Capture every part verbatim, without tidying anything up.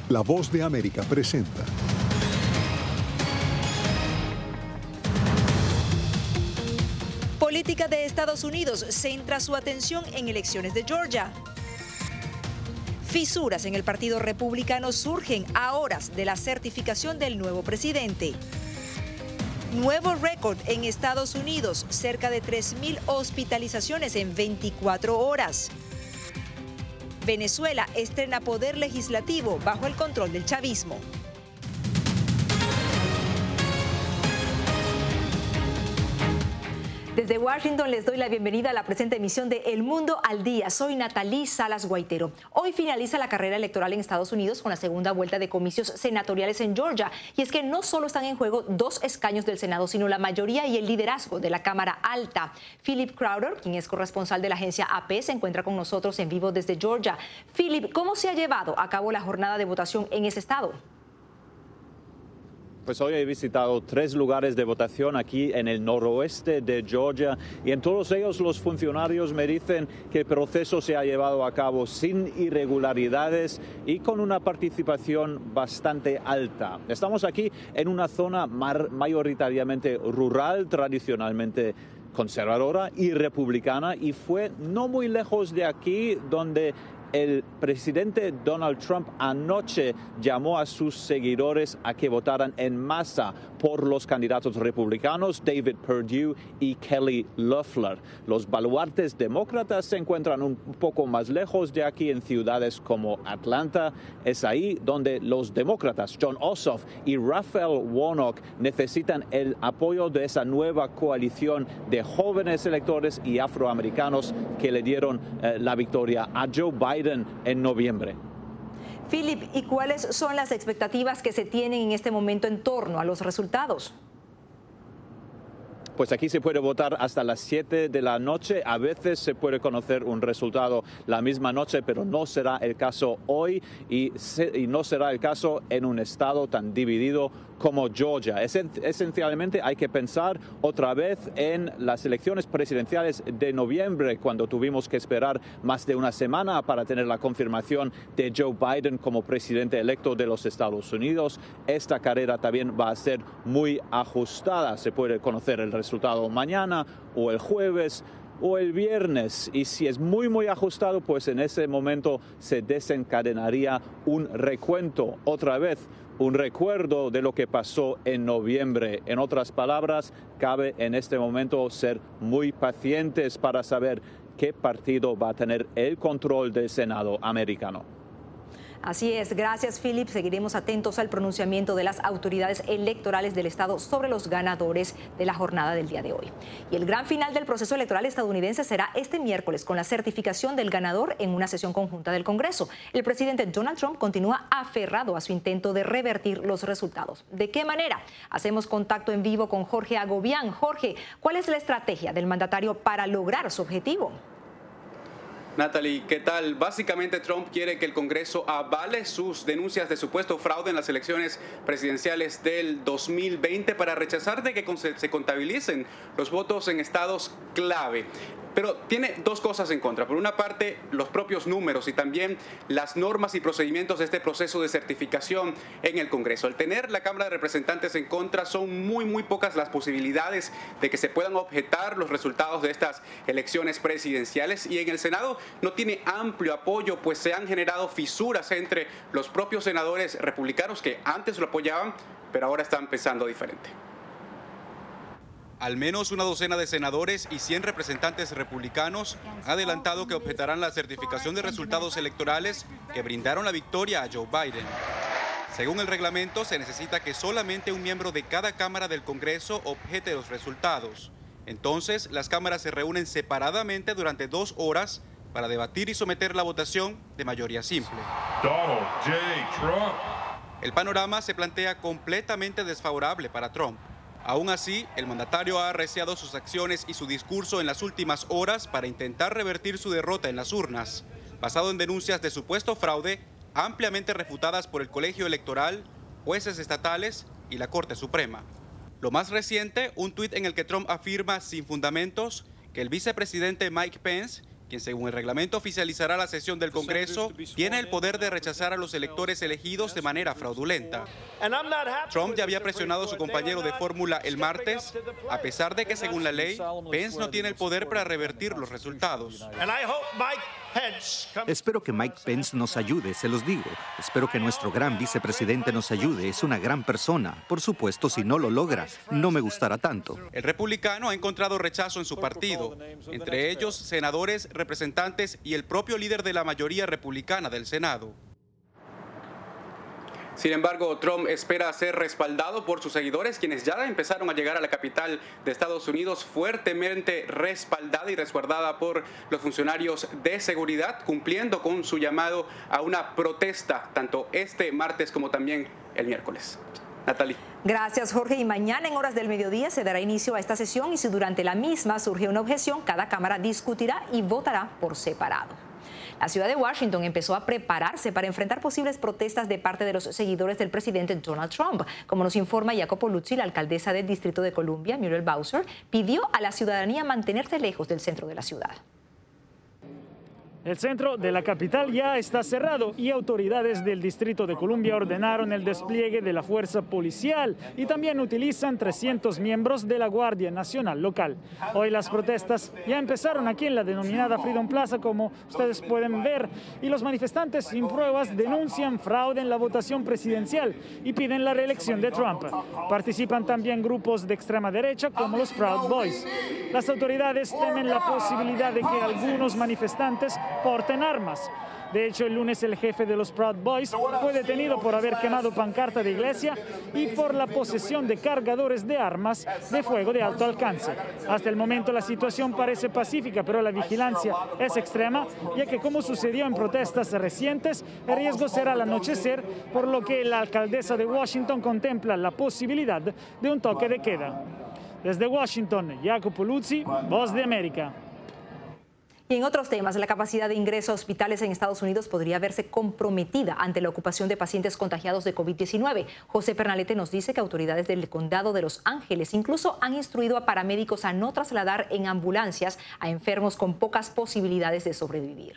La Voz de América presenta. Política de Estados Unidos centra su atención en elecciones de Georgia. Fisuras en el Partido Republicano surgen a horas de la certificación del nuevo presidente. Nuevo récord en Estados Unidos, cerca de tres mil hospitalizaciones en veinticuatro horas. Venezuela estrena poder legislativo bajo el control del chavismo. Desde Washington les doy la bienvenida a la presente emisión de El Mundo al Día. Soy Natalí Salas Guaitero. Hoy finaliza la carrera electoral en Estados Unidos con la segunda vuelta de comicios senatoriales en Georgia. Y es que no solo están en juego dos escaños del Senado, sino la mayoría y el liderazgo de la Cámara Alta. Philip Crowder, quien es corresponsal de la agencia A P, se encuentra con nosotros en vivo desde Georgia. Philip, ¿cómo se ha llevado a cabo la jornada de votación en ese estado? Pues hoy he visitado tres lugares de votación aquí en el noroeste de Georgia y en todos ellos los funcionarios me dicen que el proceso se ha llevado a cabo sin irregularidades y con una participación bastante alta. Estamos aquí en una zona mayoritariamente rural, tradicionalmente conservadora y republicana, y fue no muy lejos de aquí donde el presidente Donald Trump anoche llamó a sus seguidores a que votaran en masa por los candidatos republicanos David Perdue y Kelly Loeffler. Los baluartes demócratas se encuentran un poco más lejos de aquí, en ciudades como Atlanta. Es ahí donde los demócratas Jon Ossoff y Raphael Warnock necesitan el apoyo de esa nueva coalición de jóvenes electores y afroamericanos que le dieron eh, la victoria a Joe Biden en noviembre. Philip, ¿y cuáles son las expectativas que se tienen en este momento en torno a los resultados? Pues aquí se puede votar hasta las siete de la noche. A veces se puede conocer un resultado la misma noche, pero no será el caso hoy y, se, y no será el caso en un estado tan dividido como Georgia. Esen, esencialmente hay que pensar otra vez en las elecciones presidenciales de noviembre, cuando tuvimos que esperar más de una semana para tener la confirmación de Joe Biden como presidente electo de los Estados Unidos. Esta carrera también va a ser muy ajustada. Se puede conocer el resultado mañana o el jueves o el viernes, y si es muy muy ajustado, pues en ese momento se desencadenaría un recuento, otra vez un recuerdo de lo que pasó en noviembre. En otras palabras, cabe en este momento ser muy pacientes para saber qué partido va a tener el control del Senado americano. Así es, gracias Philip. Seguiremos atentos al pronunciamiento de las autoridades electorales del estado sobre los ganadores de la jornada del día de hoy. Y el gran final del proceso electoral estadounidense será este miércoles con la certificación del ganador en una sesión conjunta del Congreso. El presidente Donald Trump continúa aferrado a su intento de revertir los resultados. ¿De qué manera? Hacemos contacto en vivo con Jorge Agobián. Jorge, ¿cuál es la estrategia del mandatario para lograr su objetivo? Natalie, ¿qué tal? Básicamente Trump quiere que el Congreso avale sus denuncias de supuesto fraude en las elecciones presidenciales del dos mil veinte para rechazar de que se contabilicen los votos en estados clave. Pero tiene dos cosas en contra. Por una parte, los propios números y también las normas y procedimientos de este proceso de certificación en el Congreso. Al tener la Cámara de Representantes en contra, son muy, muy pocas las posibilidades de que se puedan objetar los resultados de estas elecciones presidenciales. Y en el Senado no tiene amplio apoyo, pues se han generado fisuras entre los propios senadores republicanos que antes lo apoyaban, pero ahora están pensando diferente. Al menos una docena de senadores y cien representantes republicanos han adelantado que objetarán la certificación de resultados electorales que brindaron la victoria a Joe Biden. Según el reglamento, se necesita que solamente un miembro de cada cámara del Congreso objete los resultados. Entonces, las cámaras se reúnen separadamente durante dos horas para debatir y someter la votación de mayoría simple. Donald J. Trump. El panorama se plantea completamente desfavorable para Trump. Aún así, el mandatario ha arreciado sus acciones y su discurso en las últimas horas para intentar revertir su derrota en las urnas, basado en denuncias de supuesto fraude ampliamente refutadas por el Colegio Electoral, jueces estatales y la Corte Suprema. Lo más reciente, un tuit en el que Trump afirma sin fundamentos que el vicepresidente Mike Pence quien según el reglamento oficializará la sesión del Congreso, tiene el poder de rechazar a los electores elegidos de manera fraudulenta. Trump ya había presionado a su compañero de fórmula el martes, a pesar de que según la ley, Pence no tiene el poder para revertir los resultados. Espero que Mike Pence nos ayude, se los digo. Espero que nuestro gran vicepresidente nos ayude. Es una gran persona. Por supuesto, si no lo logra, no me gustará tanto. El republicano ha encontrado rechazo en su partido, entre ellos senadores, representantes y el propio líder de la mayoría republicana del Senado. Sin embargo, Trump espera ser respaldado por sus seguidores, quienes ya empezaron a llegar a la capital de Estados Unidos fuertemente respaldada y resguardada por los funcionarios de seguridad, cumpliendo con su llamado a una protesta, tanto este martes como también el miércoles. Natalie. Gracias, Jorge. Y mañana en horas del mediodía se dará inicio a esta sesión y si durante la misma surge una objeción, cada Cámara discutirá y votará por separado. La ciudad de Washington empezó a prepararse para enfrentar posibles protestas de parte de los seguidores del presidente Donald Trump. Como nos informa Jacopo Luzzi, la alcaldesa del Distrito de Columbia, Muriel Bowser, pidió a la ciudadanía mantenerse lejos del centro de la ciudad. El centro de la capital ya está cerrado y autoridades del Distrito de Columbia ordenaron el despliegue de la fuerza policial y también utilizan trescientos miembros de la Guardia Nacional local. Hoy las protestas ya empezaron aquí en la denominada Freedom Plaza, como ustedes pueden ver, y los manifestantes sin pruebas denuncian fraude en la votación presidencial y piden la reelección de Trump. Participan también grupos de extrema derecha como los Proud Boys. Las autoridades temen la posibilidad de que algunos manifestantes porten armas. De hecho, el lunes el jefe de los Proud Boys fue detenido por haber quemado pancarta de iglesia y por la posesión de cargadores de armas de fuego de alto alcance. Hasta el momento la situación parece pacífica, pero la vigilancia es extrema, ya que como sucedió en protestas recientes, el riesgo será al anochecer, por lo que la alcaldesa de Washington contempla la posibilidad de un toque de queda. Desde Washington, Jacopo Luzzi, Voz de América. Y en otros temas, la capacidad de ingreso a hospitales en Estados Unidos podría verse comprometida ante la ocupación de pacientes contagiados de COVID diecinueve. José Pernalete nos dice que autoridades del condado de Los Ángeles incluso han instruido a paramédicos a no trasladar en ambulancias a enfermos con pocas posibilidades de sobrevivir.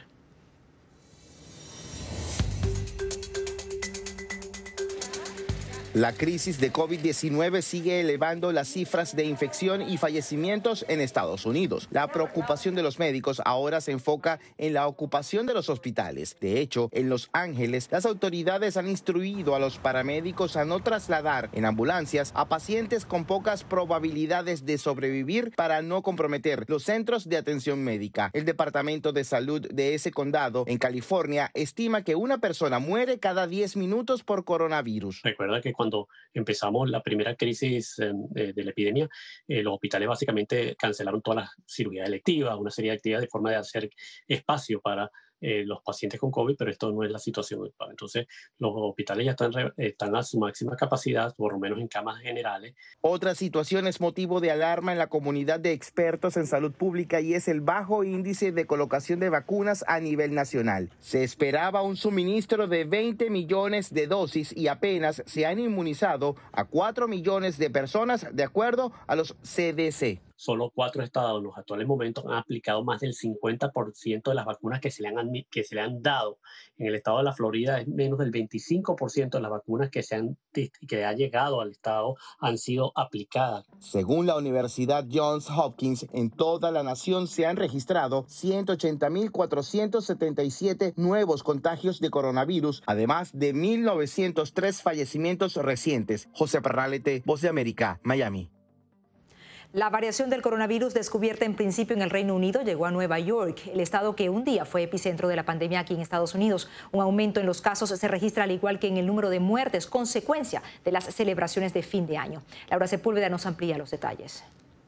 La crisis de COVID diecinueve sigue elevando las cifras de infección y fallecimientos en Estados Unidos. La preocupación de los médicos ahora se enfoca en la ocupación de los hospitales. De hecho, en Los Ángeles, las autoridades han instruido a los paramédicos a no trasladar en ambulancias a pacientes con pocas probabilidades de sobrevivir para no comprometer los centros de atención médica. El Departamento de Salud de ese condado, en California, estima que una persona muere cada diez minutos por coronavirus. Recuerda que cuando empezamos la primera crisis eh, de, de la epidemia, eh, los hospitales básicamente cancelaron todas las cirugías electivas, una serie de actividades de forma de hacer espacio para eh, los pacientes con COVID, pero esto no es la situación actual. Entonces, los hospitales ya están, están a su máxima capacidad, por lo menos en camas generales. Otra situación es motivo de alarma en la comunidad de expertos en salud pública y es el bajo índice de colocación de vacunas a nivel nacional. Se esperaba un suministro de veinte millones de dosis y apenas se han inmunizado a cuatro millones de personas, de acuerdo a los C D C. Solo cuatro estados en los actuales momentos han aplicado más del cincuenta por ciento de las vacunas que se le han, que se le han dado. En el estado de la Florida es menos del veinticinco por ciento de las vacunas que, se han, que ha llegado al estado han sido aplicadas. Según la Universidad Johns Hopkins, en toda la nación se han registrado ciento ochenta mil cuatrocientos setenta y siete nuevos contagios de coronavirus, además de mil novecientos tres fallecimientos recientes. José Pernalete, Voz de América, Miami. La variación del coronavirus descubierta en principio en el Reino Unido llegó a Nueva York, el estado que un día fue epicentro de la pandemia aquí en Estados Unidos. Un aumento en los casos se registra al igual que en el número de muertes, consecuencia de las celebraciones de fin de año. Laura Sepúlveda nos amplía los detalles.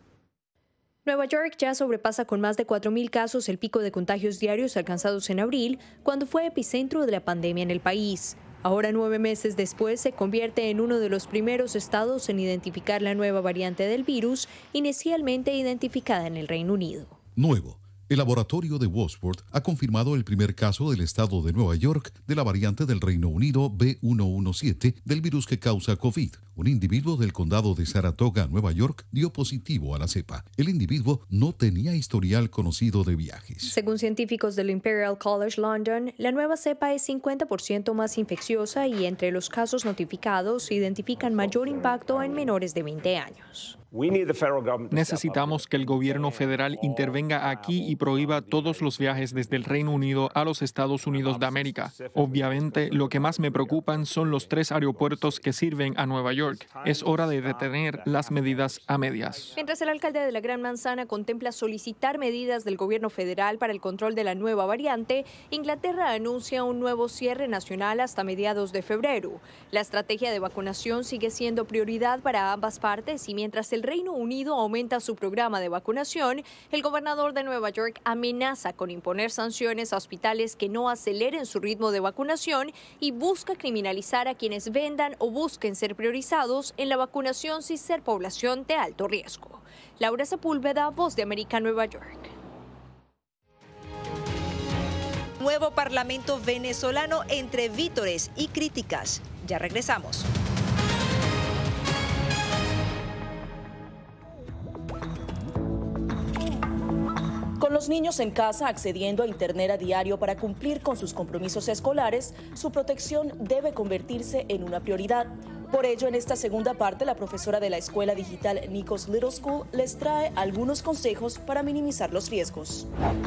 Nueva York ya sobrepasa con más de cuatro mil casos el pico de contagios diarios alcanzados en abril, cuando fue epicentro de la pandemia en el país. Ahora, nueve meses después, se convierte en uno de los primeros estados en identificar la nueva variante del virus, inicialmente identificada en el Reino Unido. Nuevo, El laboratorio de Wadsworth ha confirmado el primer caso del estado de Nueva York de la variante del Reino Unido B uno uno siete del virus que causa COVID. Un individuo del condado de Saratoga, Nueva York, dio positivo a la cepa. El individuo no tenía historial conocido de viajes. Según científicos del Imperial College London, la nueva cepa es cincuenta por ciento más infecciosa y entre los casos notificados identifican mayor impacto en menores de veinte años. Necesitamos que el gobierno federal intervenga aquí y prohíba todos los viajes desde el Reino Unido a los Estados Unidos de América. Obviamente, lo que más me preocupan son los tres aeropuertos que sirven a Nueva York. Es hora de detener las medidas a medias. Mientras el alcalde de la Gran Manzana contempla solicitar medidas del gobierno federal para el control de la nueva variante, Inglaterra anuncia un nuevo cierre nacional hasta mediados de febrero. La estrategia de vacunación sigue siendo prioridad para ambas partes y mientras el El Reino Unido aumenta su programa de vacunación, el gobernador de Nueva York amenaza con imponer sanciones a hospitales que no aceleren su ritmo de vacunación y busca criminalizar a quienes vendan o busquen ser priorizados en la vacunación sin ser población de alto riesgo. Laura Sepúlveda, Voz de América, Nueva York. Nuevo Parlamento venezolano entre vítores y críticas. Ya regresamos. Con los niños en casa accediendo a Internet a diario para cumplir con sus compromisos escolares, su protección debe convertirse en una prioridad. Por ello, en esta segunda parte, la profesora de la escuela digital Nikos Little School les trae algunos consejos para minimizar los riesgos.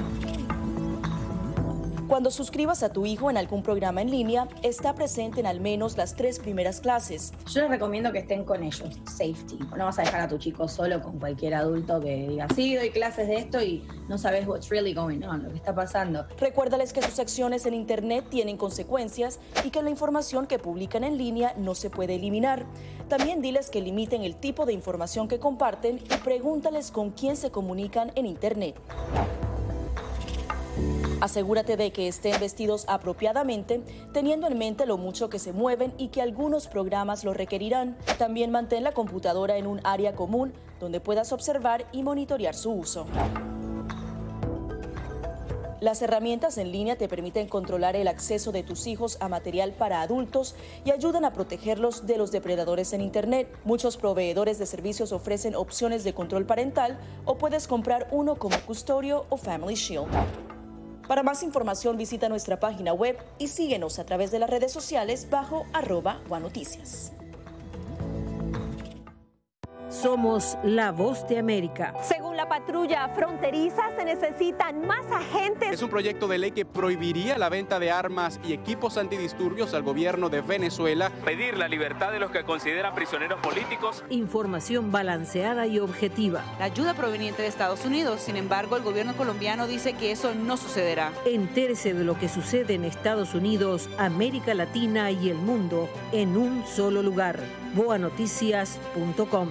Cuando suscribas a tu hijo en algún programa en línea, está presente en al menos las tres primeras clases. Yo les recomiendo que estén con ellos, safety. No vas a dejar a tu chico solo con cualquier adulto que diga, sí, doy clases de esto y no sabes what's really going on, lo que está pasando. Recuérdales que sus acciones en Internet tienen consecuencias y que la información que publican en línea no se puede eliminar. También diles que limiten el tipo de información que comparten y pregúntales con quién se comunican en Internet. Asegúrate de que estén vestidos apropiadamente, teniendo en mente lo mucho que se mueven y que algunos programas lo requerirán. También mantén la computadora en un área común donde puedas observar y monitorear su uso. Las herramientas en línea te permiten controlar el acceso de tus hijos a material para adultos y ayudan a protegerlos de los depredadores en Internet. Muchos proveedores de servicios ofrecen opciones de control parental o puedes comprar uno como Custodio o Family Shield. Para más información visita nuestra página web y síguenos a través de las redes sociales bajo arroba guanoticias. Somos la voz de América. Según la patrulla fronteriza, se necesitan más agentes. Es un proyecto de ley que prohibiría la venta de armas y equipos antidisturbios al gobierno de Venezuela. Pedir la libertad de los que consideran prisioneros políticos. Información balanceada y objetiva. La ayuda proveniente de Estados Unidos, sin embargo, el gobierno colombiano dice que eso no sucederá. Entérese de lo que sucede en Estados Unidos, América Latina y el mundo en un solo lugar. boa noticias punto com.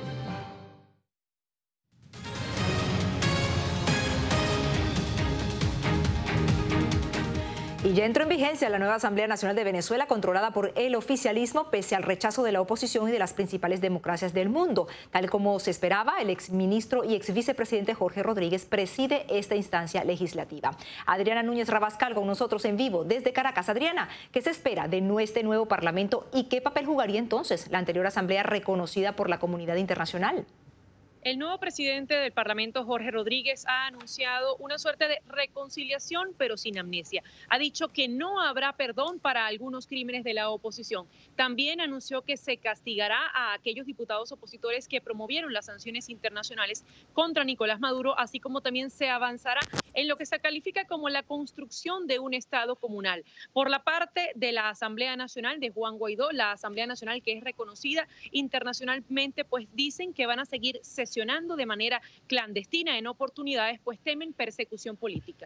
Y ya entró en vigencia la nueva Asamblea Nacional de Venezuela, controlada por el oficialismo, pese al rechazo de la oposición y de las principales democracias del mundo. Tal como se esperaba, el exministro y exvicepresidente Jorge Rodríguez preside esta instancia legislativa. Adriana Núñez Rabascal con nosotros en vivo desde Caracas. Adriana, ¿qué se espera de este nuevo Parlamento y qué papel jugaría entonces la anterior Asamblea reconocida por la comunidad internacional? El nuevo presidente del Parlamento, Jorge Rodríguez, ha anunciado una suerte de reconciliación, pero sin amnesia. Ha dicho que no habrá perdón para algunos crímenes de la oposición. También anunció que se castigará a aquellos diputados opositores que promovieron las sanciones internacionales contra Nicolás Maduro, así como también se avanzará en lo que se califica como la construcción de un Estado comunal. Por la parte de la Asamblea Nacional de Juan Guaidó, la Asamblea Nacional que es reconocida internacionalmente, pues dicen que van a seguir sesionando de manera clandestina en oportunidades, pues temen persecución política.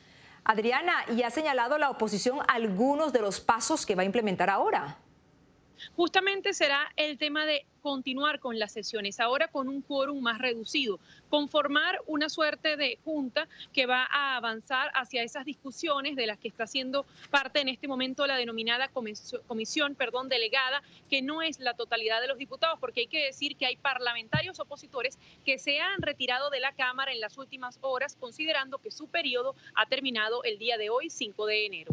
Adriana, ¿y ha señalado la oposición algunos de los pasos que va a implementar ahora? Justamente será el tema de continuar con las sesiones, ahora con un quórum más reducido, conformar una suerte de junta que va a avanzar hacia esas discusiones de las que está siendo parte en este momento la denominada comisión, comisión perdón, delegada, que no es la totalidad de los diputados, porque hay que decir que hay parlamentarios opositores que se han retirado de la Cámara en las últimas horas, considerando que su periodo ha terminado el día de hoy, cinco de enero.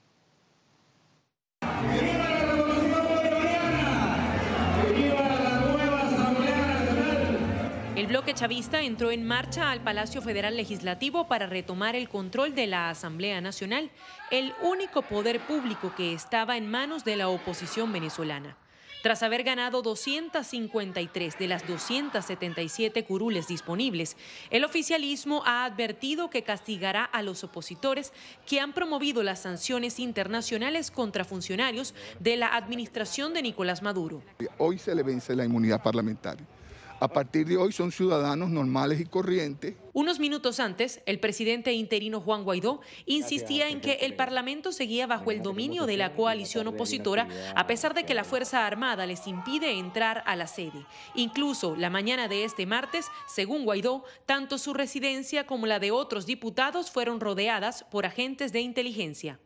El bloque chavista entró en marcha al Palacio Federal Legislativo para retomar el control de la Asamblea Nacional, el único poder público que estaba en manos de la oposición venezolana. Tras haber ganado doscientas cincuenta y tres de las doscientas setenta y siete curules disponibles, el oficialismo ha advertido que castigará a los opositores que han promovido las sanciones internacionales contra funcionarios de la administración de Nicolás Maduro. Hoy se le vence la inmunidad parlamentaria. A partir de hoy son ciudadanos normales y corrientes. Unos minutos antes, el presidente interino Juan Guaidó insistía en que el Parlamento seguía bajo el dominio de la coalición opositora, a pesar de que la Fuerza Armada les impide entrar a la sede. Incluso la mañana de este martes, según Guaidó, tanto su residencia como la de otros diputados fueron rodeadas por agentes de inteligencia.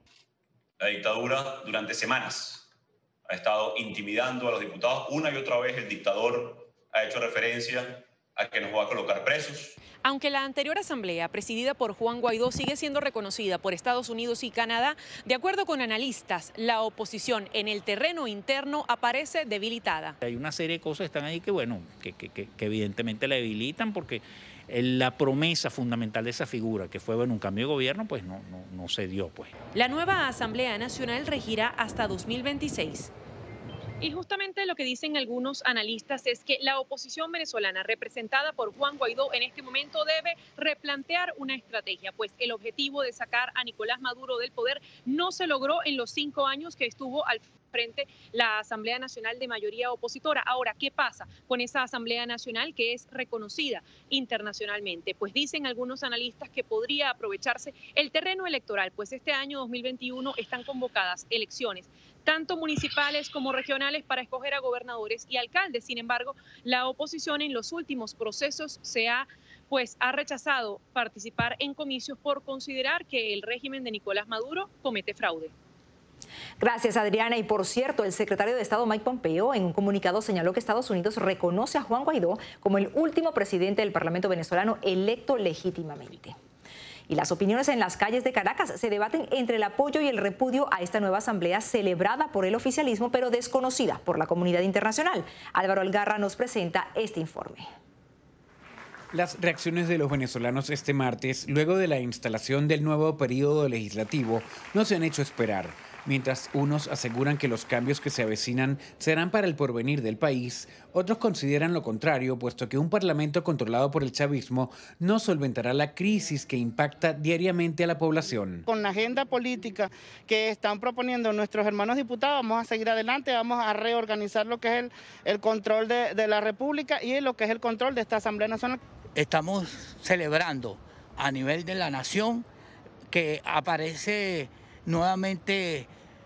La dictadura durante semanas ha estado intimidando a los diputados. Una y otra vez el dictador ha hecho referencia a que nos va a colocar presos. Aunque la anterior asamblea, presidida por Juan Guaidó, sigue siendo reconocida por Estados Unidos y Canadá, de acuerdo con analistas, la oposición en el terreno interno aparece debilitada. Hay una serie de cosas que están ahí que, bueno, que, que, que, que evidentemente la debilitan porque la promesa fundamental de esa figura, que fue bueno, un cambio de gobierno, pues no, no, no se dio. Pues. La nueva Asamblea Nacional regirá hasta dos mil veintiséis. Y justamente lo que dicen algunos analistas es que la oposición venezolana representada por Juan Guaidó en este momento debe replantear una estrategia, pues el objetivo de sacar a Nicolás Maduro del poder no se logró en los cinco años que estuvo al frente la Asamblea Nacional de mayoría opositora. Ahora, ¿qué pasa con esa Asamblea Nacional que es reconocida internacionalmente? Pues dicen algunos analistas que podría aprovecharse el terreno electoral, pues este año dos mil veintiuno están convocadas elecciones tanto municipales como regionales para escoger a gobernadores y alcaldes. Sin embargo, la oposición en los últimos procesos se ha, pues, ha rechazado participar en comicios por considerar que el régimen de Nicolás Maduro comete fraude. Gracias, Adriana. Y por cierto, el secretario de Estado Mike Pompeo en un comunicado señaló que Estados Unidos reconoce a Juan Guaidó como el último presidente del Parlamento venezolano electo legítimamente. Y las opiniones en las calles de Caracas se debaten entre el apoyo y el repudio a esta nueva asamblea celebrada por el oficialismo, pero desconocida por la comunidad internacional. Álvaro Algarra nos presenta este informe. Las reacciones de los venezolanos este martes, luego de la instalación del nuevo periodo legislativo, no se han hecho esperar. Mientras unos aseguran que los cambios que se avecinan serán para el porvenir del país, otros consideran lo contrario, puesto que un parlamento controlado por el chavismo no solventará la crisis que impacta diariamente a la población. Con la agenda política que están proponiendo nuestros hermanos diputados, vamos a seguir adelante, vamos a reorganizar lo que es el, el control de, de la República y lo que es el control de esta Asamblea Nacional. Estamos celebrando a nivel de la nación que aparece nuevamente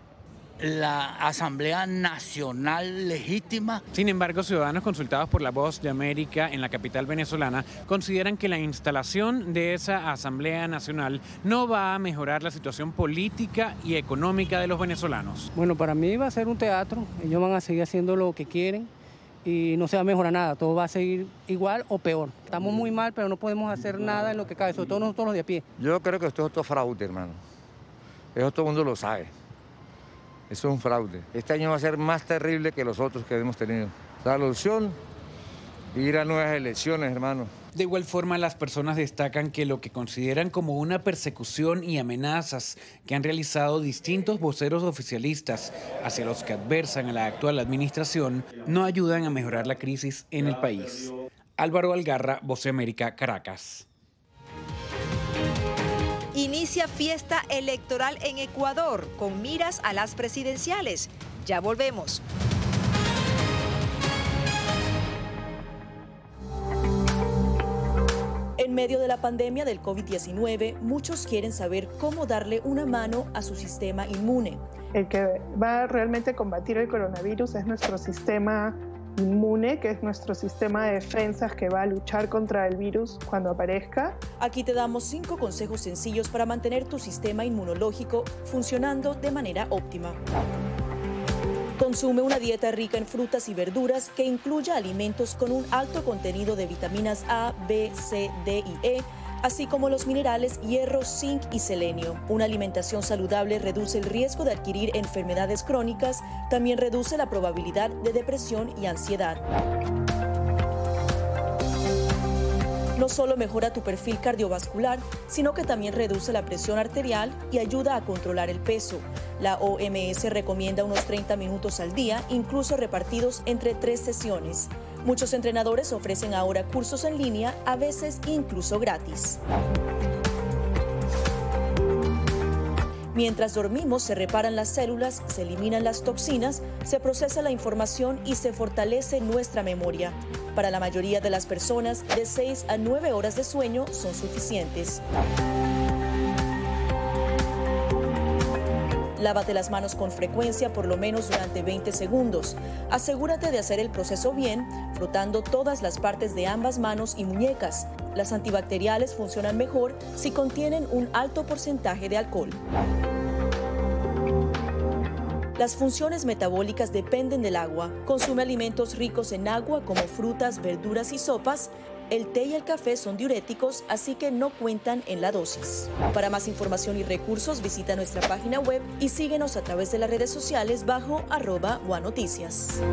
la Asamblea Nacional legítima. Sin embargo, ciudadanos consultados por La Voz de América en la capital venezolana consideran que la instalación de esa Asamblea Nacional no va a mejorar la situación política y económica de los venezolanos. Bueno, para mí va a ser un teatro, ellos van a seguir haciendo lo que quieren y no se va a mejorar nada, todo va a seguir igual o peor. Estamos muy mal, pero no podemos hacer nada en lo que cabe, sobre todo nosotros los de a pie. Yo creo que esto es otro fraude, hermano. Eso todo el mundo lo sabe. Eso es un fraude. Este año va a ser más terrible que los otros que hemos tenido. La solución, ir a nuevas elecciones, hermano. De igual forma, las personas destacan que lo que consideran como una persecución y amenazas que han realizado distintos voceros oficialistas hacia los que adversan a la actual administración no ayudan a mejorar la crisis en el país. Álvaro Algarra, Voz de América, Caracas. Inicia fiesta electoral en Ecuador con miras a las presidenciales. Ya volvemos. En medio de la pandemia del COVID diecinueve, muchos quieren saber cómo darle una mano a su sistema inmune. el que va a realmente combatir el coronavirus es nuestro sistema inmune, que es nuestro sistema de defensas que va a luchar contra el virus cuando aparezca. Aquí te damos cinco consejos sencillos para mantener tu sistema inmunológico funcionando de manera óptima. Consume una dieta rica en frutas y verduras que incluya alimentos con un alto contenido de vitaminas A, B, C, D y E, así como los minerales hierro, zinc y selenio. Una alimentación saludable reduce el riesgo de adquirir enfermedades crónicas, también reduce la probabilidad de depresión y ansiedad. No solo mejora tu perfil cardiovascular, sino que también reduce la presión arterial y ayuda a controlar el peso. La O M S recomienda unos treinta minutos al día, incluso repartidos entre tres sesiones. Muchos entrenadores ofrecen ahora cursos en línea, a veces incluso gratis. Mientras dormimos, se reparan las células, se eliminan las toxinas, se procesa la información y se fortalece nuestra memoria. Para la mayoría de las personas, de seis a nueve horas de sueño son suficientes. Lávate las manos con frecuencia, por lo menos durante veinte segundos. Asegúrate de hacer el proceso bien, frotando todas las partes de ambas manos y muñecas. Las antibacteriales funcionan mejor si contienen un alto porcentaje de alcohol. Las funciones metabólicas dependen del agua. Consume alimentos ricos en agua como frutas, verduras y sopas. El té y el café son diuréticos, así que no cuentan en la dosis. Para más información y recursos, visita nuestra página web y síguenos a través de las redes sociales bajo arroba guanoticias.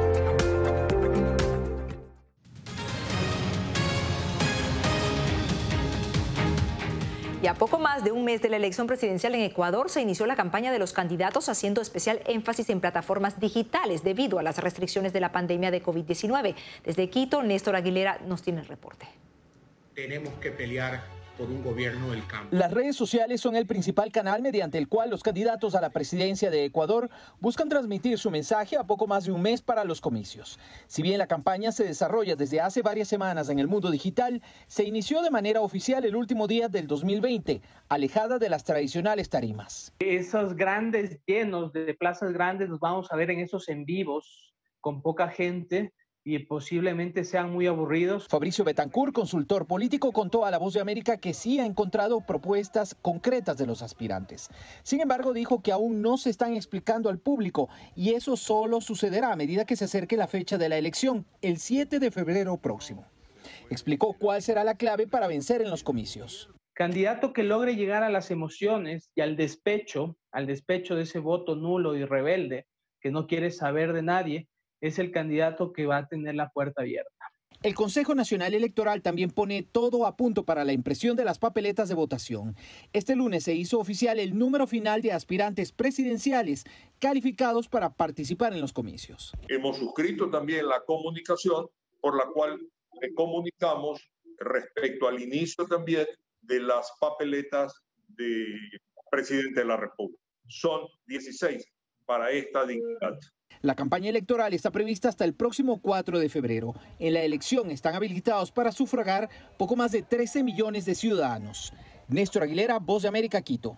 Y a poco más de un mes de la elección presidencial en Ecuador se inició la campaña de los candidatos haciendo especial énfasis en plataformas digitales debido a las restricciones de la pandemia de COVID diecinueve. Desde Quito, Néstor Aguilera nos tiene el reporte. Tenemos que pelear por un gobierno del cambio. Las redes sociales son el principal canal mediante el cual los candidatos a la presidencia de Ecuador buscan transmitir su mensaje a poco más de un mes para los comicios. Si bien la campaña se desarrolla desde hace varias semanas en el mundo digital, se inició de manera oficial el último día del dos mil veinte, alejada de las tradicionales tarimas. Esos grandes llenos de plazas grandes los vamos a ver en esos en vivos con poca gente y posiblemente sean muy aburridos. Fabricio Betancourt, consultor político, contó a La Voz de América que sí ha encontrado propuestas concretas de los aspirantes. Sin embargo, dijo que aún no se están explicando al público y eso solo sucederá a medida que se acerque la fecha de la elección, el siete de febrero próximo. Explicó cuál será la clave para vencer en los comicios. Candidato que logre llegar a las emociones y al despecho, al despecho de ese voto nulo y rebelde que no quiere saber de nadie, es el candidato que va a tener la puerta abierta. El Consejo Nacional Electoral también pone todo a punto para la impresión de las papeletas de votación. Este lunes se hizo oficial el número final de aspirantes presidenciales calificados para participar en los comicios. Hemos suscrito también la comunicación por la cual le comunicamos respecto al inicio también de las papeletas de presidente de la República. Son dieciséis para esta dignidad. La campaña electoral está prevista hasta el próximo cuatro de febrero. En la elección están habilitados para sufragar poco más de trece millones de ciudadanos. Néstor Aguilera, Voz de América, Quito.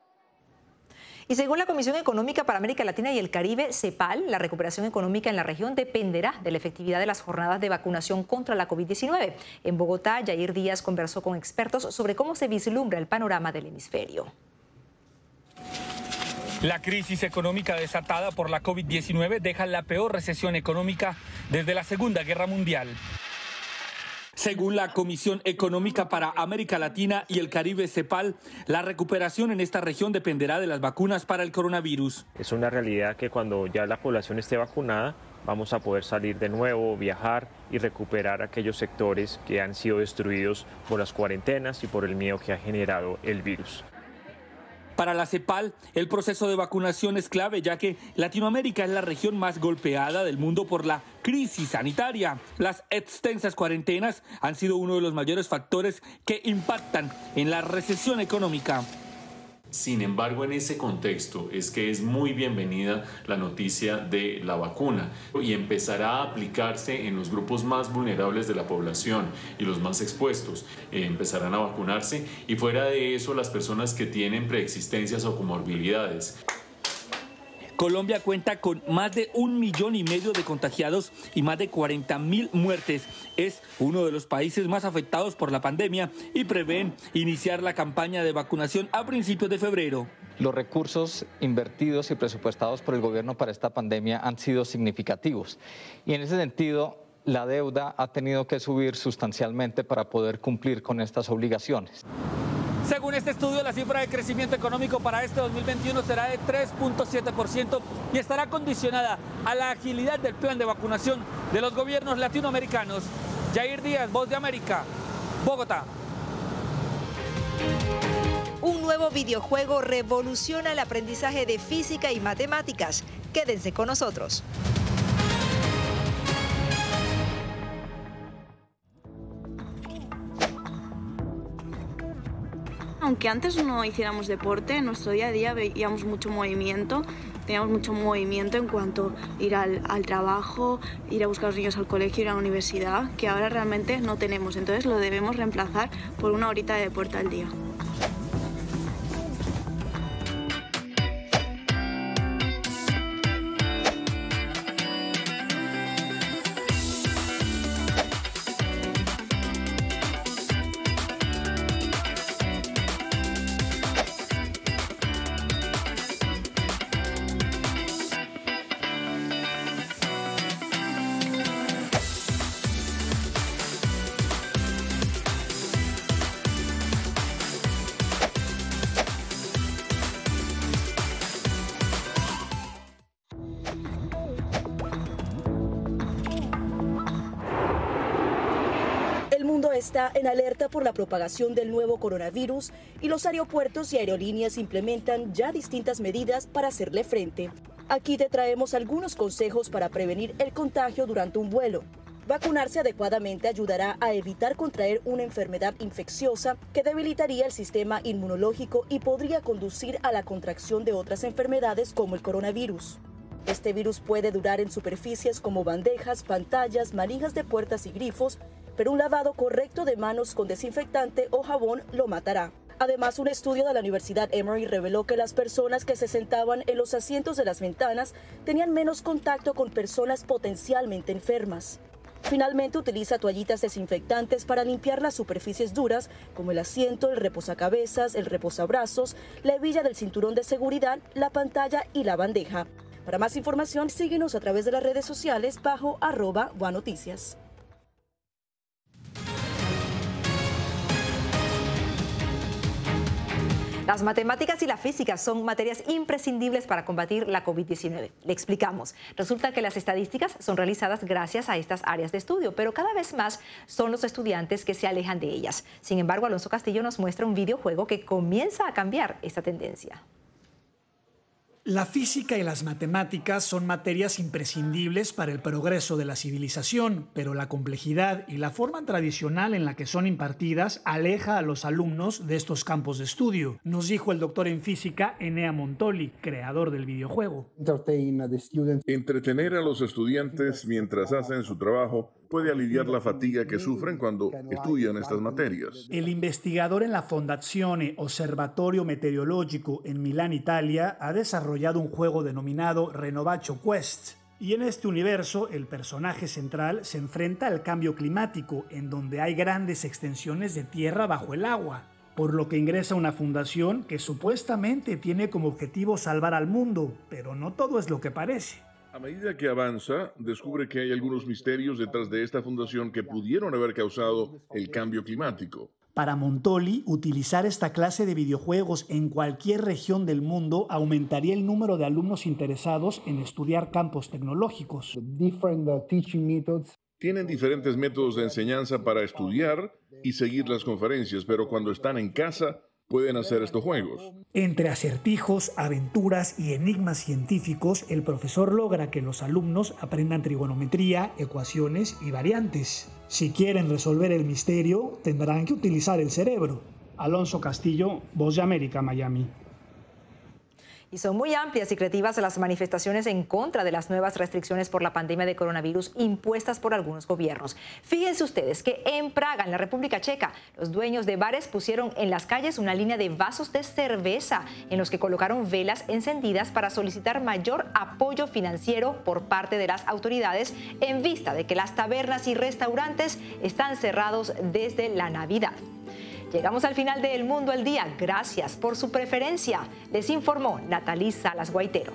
Y según la Comisión Económica para América Latina y el Caribe, CEPAL, la recuperación económica en la región dependerá de la efectividad de las jornadas de vacunación contra la COVID diecinueve. En Bogotá, Yair Díaz conversó con expertos sobre cómo se vislumbra el panorama del hemisferio. La crisis económica desatada por la COVID diecinueve deja la peor recesión económica desde la Segunda Guerra Mundial. Según la Comisión Económica para América Latina y el Caribe, CEPAL, la recuperación en esta región dependerá de las vacunas para el coronavirus. Es una realidad que cuando ya la población esté vacunada, vamos a poder salir de nuevo, viajar y recuperar aquellos sectores que han sido destruidos por las cuarentenas y por el miedo que ha generado el virus. Para la CEPAL, el proceso de vacunación es clave, ya que Latinoamérica es la región más golpeada del mundo por la crisis sanitaria. Las extensas cuarentenas han sido uno de los mayores factores que impactan en la recesión económica. Sin embargo, en ese contexto es que es muy bienvenida la noticia de la vacuna y empezará a aplicarse en los grupos más vulnerables de la población y los más expuestos. Eh, empezarán a vacunarse y fuera de eso las personas que tienen preexistencias o comorbilidades. Colombia cuenta con más de un millón y medio de contagiados y más de cuarenta mil muertes. Es uno de los países más afectados por la pandemia y prevén iniciar la campaña de vacunación a principios de febrero. Los recursos invertidos y presupuestados por el gobierno para esta pandemia han sido significativos y en ese sentido la deuda ha tenido que subir sustancialmente para poder cumplir con estas obligaciones. Según este estudio, la cifra de crecimiento económico para este dos mil veintiuno será de tres punto siete por ciento y estará condicionada a la agilidad del plan de vacunación de los gobiernos latinoamericanos. Jair Díaz, Voz de América, Bogotá. Un nuevo videojuego revoluciona el aprendizaje de física y matemáticas. Quédense con nosotros. Aunque antes no hiciéramos deporte, en nuestro día a día veíamos mucho movimiento, teníamos mucho movimiento en cuanto a ir al, al trabajo, ir a buscar a los niños al colegio, ir a la universidad, que ahora realmente no tenemos, entonces lo debemos reemplazar por una horita de deporte al día. Está en alerta por la propagación del nuevo coronavirus y los aeropuertos y aerolíneas implementan ya distintas medidas para hacerle frente. Aquí te traemos algunos consejos para prevenir el contagio durante un vuelo. Vacunarse adecuadamente ayudará a evitar contraer una enfermedad infecciosa que debilitaría el sistema inmunológico y podría conducir a la contracción de otras enfermedades como el coronavirus. Este virus puede durar en superficies como bandejas, pantallas, manijas de puertas y grifos, pero un lavado correcto de manos con desinfectante o jabón lo matará. Además, un estudio de la Universidad Emory reveló que las personas que se sentaban en los asientos de las ventanas tenían menos contacto con personas potencialmente enfermas. Finalmente, utiliza toallitas desinfectantes para limpiar las superficies duras como el asiento, el reposacabezas, el reposabrazos, la hebilla del cinturón de seguridad, la pantalla y la bandeja. Para más información, síguenos a través de las redes sociales bajo arroba Noticias. Las matemáticas y la física son materias imprescindibles para combatir la COVID diecinueve. Le explicamos. Resulta que las estadísticas son realizadas gracias a estas áreas de estudio, pero cada vez más son los estudiantes que se alejan de ellas. Sin embargo, Alonso Castillo nos muestra un videojuego que comienza a cambiar esta tendencia. La física y las matemáticas son materias imprescindibles para el progreso de la civilización, pero la complejidad y la forma tradicional en la que son impartidas aleja a los alumnos de estos campos de estudio, nos dijo el doctor en física Enea Montoli, creador del videojuego. Entretener a los estudiantes mientras hacen su trabajo puede aliviar la fatiga que sufren cuando estudian estas materias. El investigador en la Fondazione Osservatorio Meteorologico en Milán, Italia, ha desarrollado un juego denominado Renovacio Quest. Y en este universo, el personaje central se enfrenta al cambio climático, en donde hay grandes extensiones de tierra bajo el agua, por lo que ingresa a una fundación que supuestamente tiene como objetivo salvar al mundo, pero no todo es lo que parece. A medida que avanza, descubre que hay algunos misterios detrás de esta fundación que pudieron haber causado el cambio climático. Para Montoli, utilizar esta clase de videojuegos en cualquier región del mundo aumentaría el número de alumnos interesados en estudiar campos tecnológicos. Tienen diferentes métodos de enseñanza para estudiar y seguir las conferencias, pero cuando están en casa pueden hacer estos juegos. Entre acertijos, aventuras y enigmas científicos, el profesor logra que los alumnos aprendan trigonometría, ecuaciones y variantes. Si quieren resolver el misterio, tendrán que utilizar el cerebro. Alonso Castillo, Voz de América, Miami. Y son muy amplias y creativas las manifestaciones en contra de las nuevas restricciones por la pandemia de coronavirus impuestas por algunos gobiernos. Fíjense ustedes que en Praga, en la República Checa, los dueños de bares pusieron en las calles una línea de vasos de cerveza en los que colocaron velas encendidas para solicitar mayor apoyo financiero por parte de las autoridades en vista de que las tabernas y restaurantes están cerrados desde la Navidad. Llegamos al final de El Mundo al Día. Gracias por su preferencia. Les informó Natalí Salas Guaitero.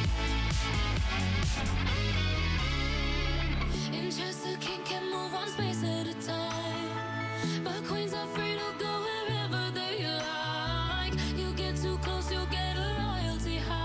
Just a king can move on space.